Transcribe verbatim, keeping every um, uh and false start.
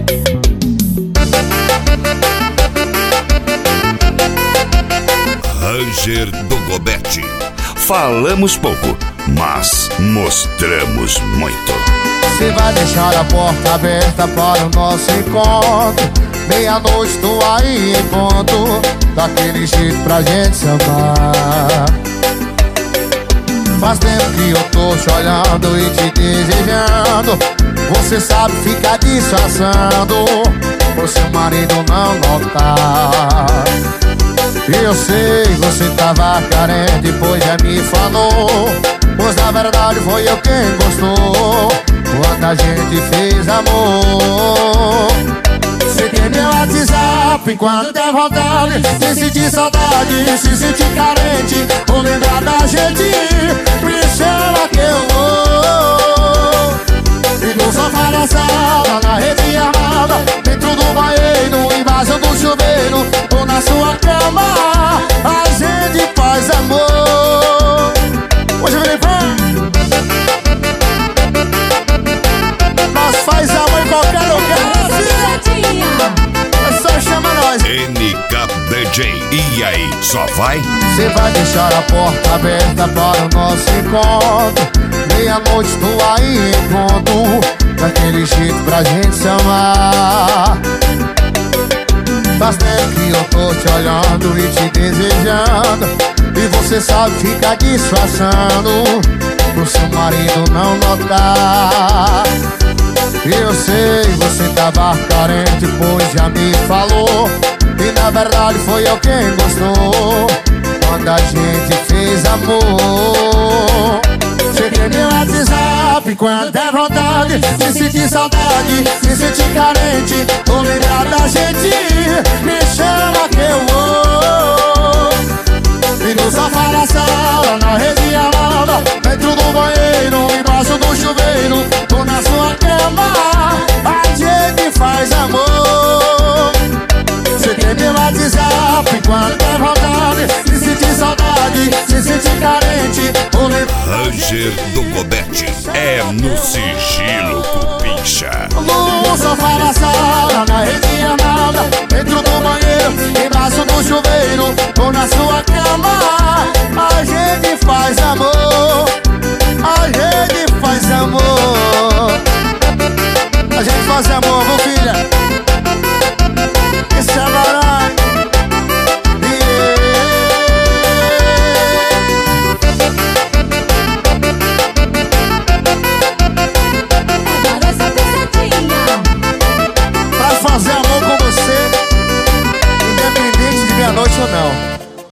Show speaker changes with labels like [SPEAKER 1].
[SPEAKER 1] Ranger do Gobete. Falamos pouco, mas mostramos muito.
[SPEAKER 2] Você vai deixar a porta aberta para o nosso encontro. Meia-noite tô aí em ponto, daquele jeito pra gente se amar. Faz tempo que eu tô te olhando e te desejando. Você sabe ficar disfarçando, por seu marido não notar. Eu sei, você tava carente, pois já me falou. Pois na verdade foi eu quem gostou, quando a gente fez amor. Você tem meu WhatsApp quando der vontade, se sentir saudade, se sentir carente, ou lembrar da gente, me chama que eu vou. E no sofá da sala, na rede armada, dentro do banheiro, embaixo do chuveiro, ou na sua cama, a gente faz amor. Hoje vem pra nós faz amor em qualquer lugar. É só chamar nós.
[SPEAKER 1] N K D J. E aí, só vai?
[SPEAKER 2] Você vai deixar a porta aberta para o nosso encontro. Meia-noite tô aí em ponto, daquele jeito pra gente se amar. Faz tempo que eu tô te olhando e te desejando, e você sabe ficar disfarçando, pro seu marido não notar. Eu sei, você tava carente, pois já me falou. E na verdade foi eu quem gostou, quando a gente fez amor. Cheguei meu WhatsApp quando der vontade, se sentir saudade, se sentir carente, ou lembrar da gente, me chama que eu vou. E no sofá da sala, na rede armada, dentro do banheiro, embaixo do chuveiro, ou na sua cama, a gente faz amor. Você tem meu WhatsApp quando der vontade, se sentir saudade, se sentir carente, ou lembrar.
[SPEAKER 1] Ranger do Gobete é no sigilo, cupincha.
[SPEAKER 2] No sofá da sala, na rede armada, dentro do banheiro, embaixo do chuveiro, ou na sua cama, a gente faz amor. A gente faz amor. A gente faz amor, viu, filha? Isso é barulho. Pra fazer amor com você, independente de meia-noite ou não.